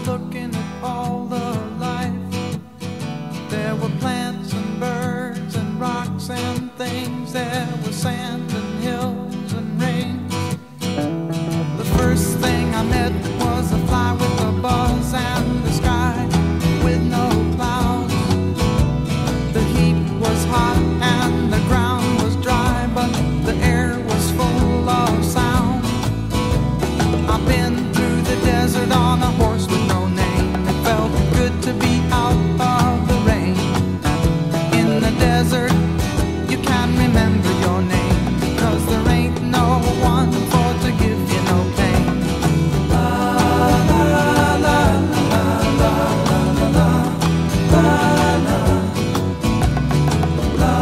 looking at all the life. There were plants and birds and rocks and things. There was sand and hills and rain. The first thing I met was a fly with a buzz and the sky with no clouds. The heat was hot and the ground was dry, but the air was full of sound. I've been through the desert on a horse with no name. It felt good to be out of the rain. In the desert, you can remember your name, because there ain't no one for to give you no pain. La la la la la la la la la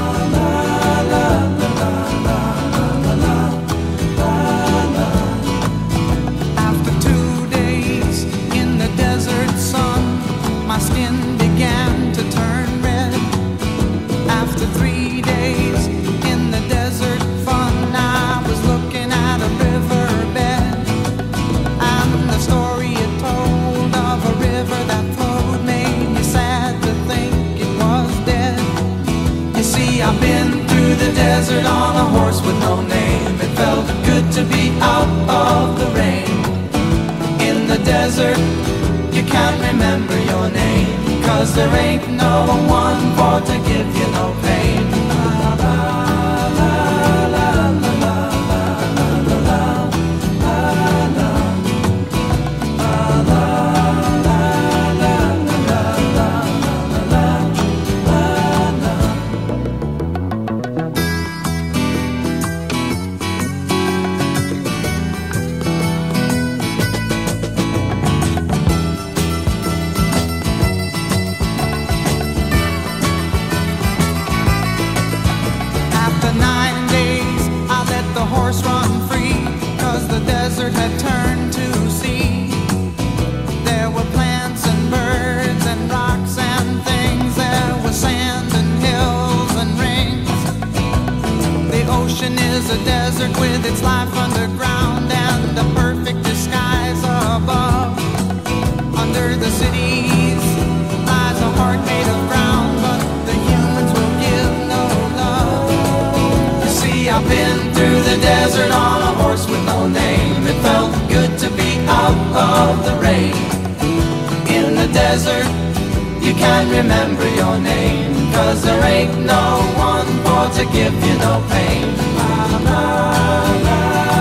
la. After 2 days in the desert sun, my skin began to turn red. After 3 days in the desert fun, I was looking at a riverbed, and the story it told of a river that flowed made me sad to think it was dead. You see, I've been through the desert on a horse with no name. It felt good to be out of the rain. In the desert, you can't remember your name, 'cause there ain't no one for to give you no pain. La la la la la la la la la la. After 9 days, I let the horse run free, 'cause the desert had turned to sea. There were plants and birds and rocks and things. There was sand and hills and rings. The ocean is a desert with its life underground and a perfect disguise above. Under the cities lies a heart made of ground, but the humans will give no love. You see, I've been through the desert on a horse with no name. It felt good to be out of the rain. In the desert, you can't remember your name, 'cause there ain't no one for to give you no pain. La la la.